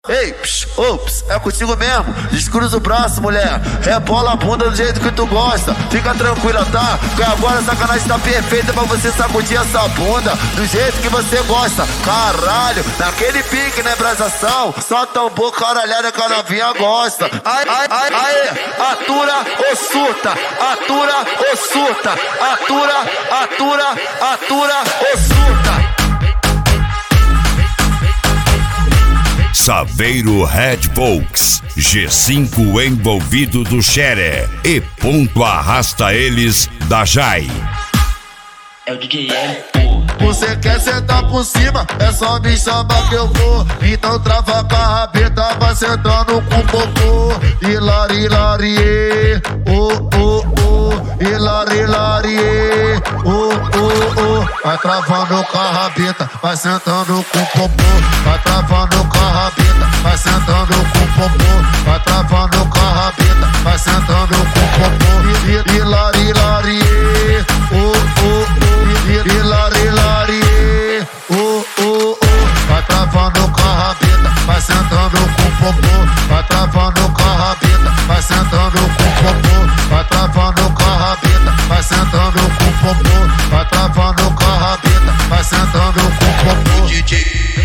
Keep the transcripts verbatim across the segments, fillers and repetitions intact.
Ei, psh, ops, é contigo mesmo. Descruza o braço, mulher. Rebola a bunda do jeito que tu gosta. Fica tranquila, tá? Que agora a sacanagem tá perfeita pra você sacudir essa bunda do jeito que você gosta. Caralho, naquele pique, né, brasação? Só tambor caralhada que a novinha gosta. Ai, ai, ai, ai, atura ou surta, atura ou surta, atura, atura, atura ou surta. Saveiro Red Volks, G cinco envolvido do Xere e ponto arrasta eles da Jai. É o D J M, pô. Você quer sentar por cima, é só me chamar que eu vou. Então trava com a rabeta, vai sentando com popô. Hilari, lari, oh, oh, oh. Hilari, lari, oh, oh, oh. Vai travando com a rabeta, vai sentando com popô. Vai travando com a rabeta, vai sentando com popô. Vai travando com a rabeta, vai sentando com popô. Hilari, lari, oh, oh, oh. Hilari, lari, oh, oh, oh. Vai travando com a rabeta, vai sentando com popô. Vai travando com a rabeta, vai sentando com popô. Vai travando com a rabeta, vai sentando com popô. Vai travando com a rabeta, vai sentando com popô. D J,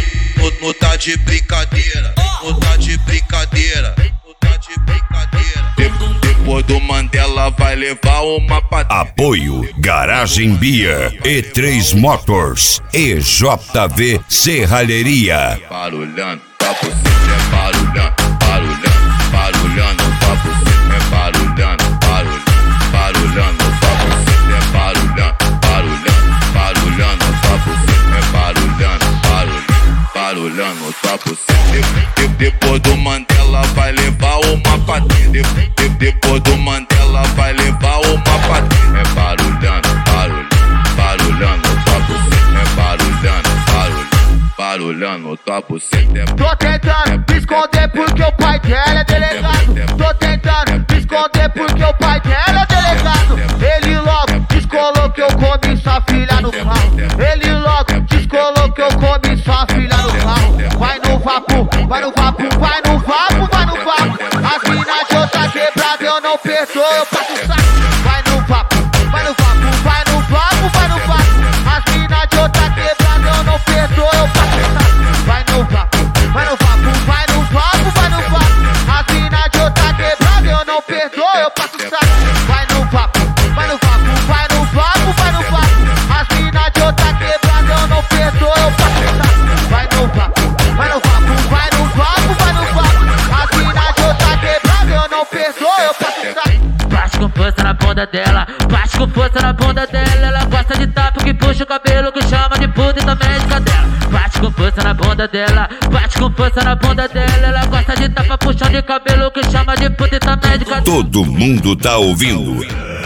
não tá de brincadeira, não tá de brincadeira, não tá de brincadeira. Depois do Mandela vai levar uma patada. Apoio Garagem Beer, E três Motors, E J V Serralheria. Barulhando, pra você é barulhando, barulhando, barulhando, pra você é barulhando, barulhando, barulhando, pra você é barulhando, barulhando, barulhando, pra você é barulhando, barulhando, barulhando, pra você. Depois do Mandela vai levar uma patada. Depois do Mandela vai levar uma patada. É barulhando, barulhando, barulhando, pra você é barulhando, barulhando, barulhando, pra você é. Tô tentando me esconder porque o pai dela é delegado. Tô tentando me esconder porque o pai dela é delegado. Ele logo descolou que eu comi sua filha no carro. Ele logo descolou que eu comi sua filha no carro. Vai no vapo, vai no vapo, vai no vapo, vai no vapo. As minas de outra quebrada eu não perdoo, eu passo saco. Vai no vapo, vai no vapo, vai no vapo, vai no vapo. As minas de outra quebrada eu não perdoo, eu passo saco. Vai no vapo, vai no vapo, vai no vapo, vai no vapo. As minas de outra quebrada eu não perdoo, eu passo saco. Vai no vapo, vai no vapo, vai no vapo, vai no vapo. As minas de outra quebrada eu não perdoo, eu passo saco. Vai no vapo, vai no vapo, vai no vapo, vai no vapo. As minas de outra quebrada eu não perdoo, eu passo saco. Bate com força na bunda dela, bate com força na bunda dela. Ela gosta de tapa que puxa o cabelo, que chama de puta e também de cadela. Bate com força na bunda dela, bate com força na bunda dela. Ela gosta de tapa puxando de cabelo, que chama de puta e também de cadela. Todo mundo tá ouvindo.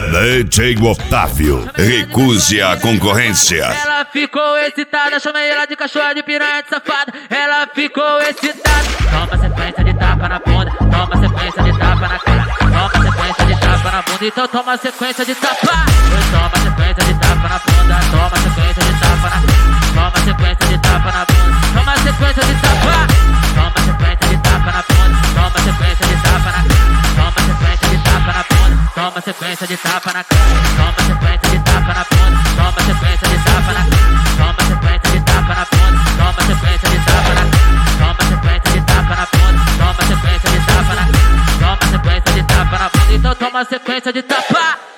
D J Otávio, recuse a concorrência. Ela ficou excitada, chamei ela de cachorra, de piranha, de safada. Ela ficou excitada. Toma sequência de tapa na bunda, toma sequência de tapa na cara. Toma sequência de tapa na bunda, então toma sequência de tapa. Toma sequência de tapa na bunda, toma sequência de tapa na cara. Toma sequência de tapa na bunda, toma sequência de tapa. Toma sequência de tapa na bunda, toma sequência de tapa na cara. Toma sequência de tapa na bunda, toma sequência de tapa na cara. Toma sequência de tapa na bunda, toma sequência de tapa na cara. Toma sequência de tapa na bunda, toma sequência de tapa na cara. Toma sequência de tapa na bunda, toma sequência de tapa na cara. Toma sequência de tapa na bunda, então toma sequência de tapa.